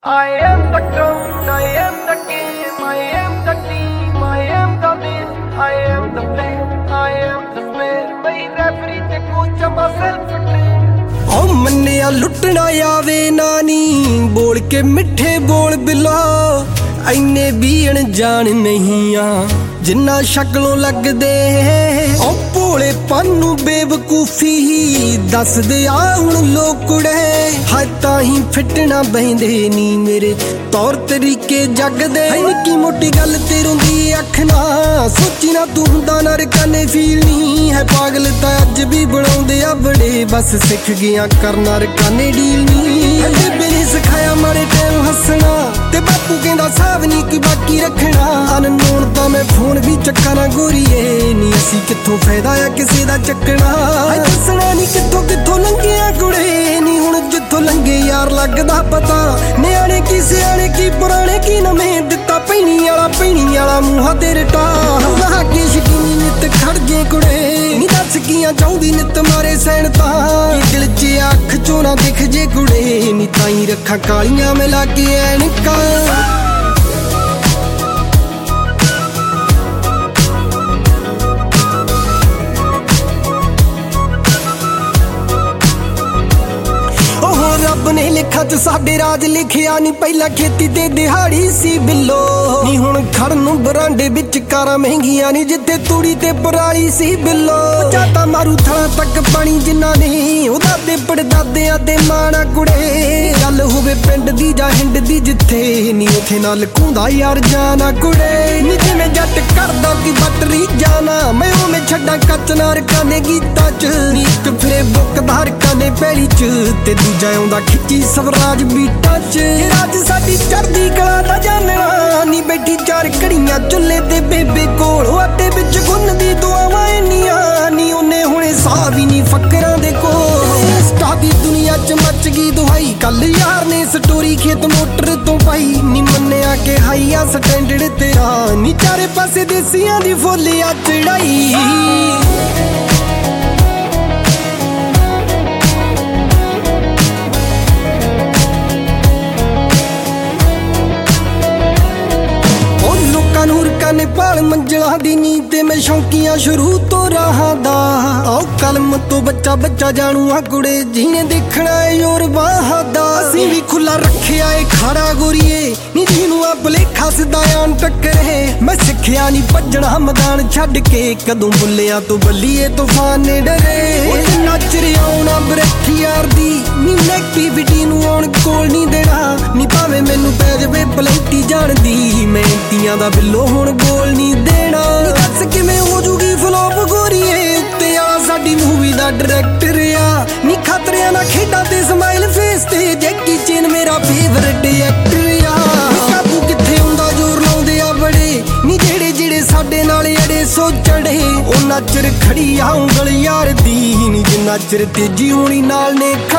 I am the ground, I am the game, I am the team, I am the this, I am the flame, I am the smell. My referee te coach myself train. ओ मन्निया लुटना आवे नानी बोल के मिठे बोल below इन्ने भी अनजान नहीं आ जिन्ना शक्लों लगदे ओ भोले पानू बेवकूफी दस दे आ हुण लोकुड़े हाय ताही फिटना बहिंदे नी मेरे तौर तरीके जगदे निक्की मोटी गल ते रोंदी अख ना सोची ना तू हुंदा नरकाने फील नहीं है पागल तां अज भी बनाउंदे आ बड़े बस सिख गया करना रकाने डील नहीं बेबे ने सिखाया माड़े टाइम हसना ते बापू कहंदा साहब नहीं कोई बाकी रखना अननोन तां मैं फोन भी चक्का ना गोरीए नी असी कित्थों फायदा आ किसे दा चक्कना दसना नी कित्थों कित्थों लंघिया कुड़े नी हुण जित्थों लंघे यार लगदा पता नियाणे की सियाणे की पुराणे की नवें दित्ता पैणी वाला मूंहा ते रटा ना के शकीनी नित खड़ जे कुड़े नी दस कियां चाहुंदी नित मारे सैन तां दिल च अख चों ना दिख जे कुड़े नी ताई रखा कालियां मिला के ऐनकां रब ने लिखा च साडे राज लिखिया नी पहला खेती ते दिहाड़ी सी बिल्लो नी हुण खड़न नूं बरांडे विच कारां महंगियां नी जिथे तूड़ी ते पराली सी बिल्लो जाता मारू थड़ा तक पानी जिन्ना ने ओदा ते पड़दादियां ते माणा कुड़े गल होवे पिंड दी जां हिंड दी जिथे नी उथे ना लकूंदा यार जाना कुड़े नी जिवें जट करदा की बटरी जाना मैं ओवें छड्डां कच नार काने गीतां च नी इक फिरे बुकदार काने पैली च ते दूजा आउंदा खिच्ची स्वराज बीटां च राज साडी चढ़दी कला दा जानना नी बैठी चार घड़ियां चुल्ले ते बेबे कोल आटे विच गुन्नदी दुआवां इन्नियां नी ओने हुणे साह भी नी फकरां दे कोल इंस्टा दी दुनिया च मच गई दुहाई कल यार ने स्टोरी खेत मोटर तो पाई नी मन्निया के हाई आ स्टैंडर्ड तेरा नी चारे पासे देसियां दी फुल्लिया चढ़ाई नेपाल मंजिला दी नींद ते मैं शौकियां शुरू तो रहा दा आओ कलम तो बच्चा बच्चा जानू आ कुड़े जीने देखना है योर बाहा दा असी भी खुला रखिया है खाड़ा गोरीए नी जीनू आ भलेखा सिदायान टक्करे मैं सिखिया नी भजना मैदान छड्ड के कदों बुल्लिया तो बल्लीए तूफान ने डरे नच रिया आउणा बरखी यार दी नी नेगेटिविटी नू आउण कोल नहीं देना नी भावें मैनू पै जावे पलैती जान दी मैं तियां दा बिल्लो हुण गोल नहीं देना दस किवें हो जूगी फ्लॉप गोरीए उत्ते आ साडी मूवी दा डायरैक्टर आ नी खतरियां ना खेडां ते स्माइल फेस ते जैकी चैन मेरा फेवरेट एक्टर आ काबू कित्थे हुंदा जोर लाउंदे आ बड़े नी जेड़े जेड़े साडे नाल अड़े सो चढ़े ओ नचर खड़ी आ ਉਂਗਲ यार दी नी जिन्ना चिर तेजी होनी नाल ने